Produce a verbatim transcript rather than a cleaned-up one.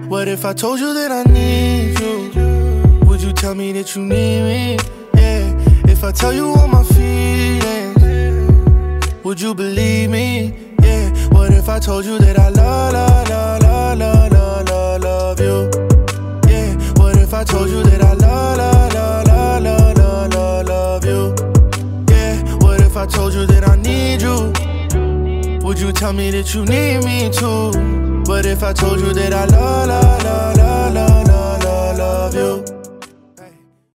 What if I told you that I need you? Would you tell me that you need me? Yeah. If I tell you all my feelings, would you believe me? Yeah. What if I told you that I love, love, love, love, love, love, love, love you? Yeah. What if I told you that I love, love, love, love, love, love, love, love you? Yeah. What if I told you that I need you? Would you tell me that you need me too? What if I told you that I love, love, love, love, love, love, love you?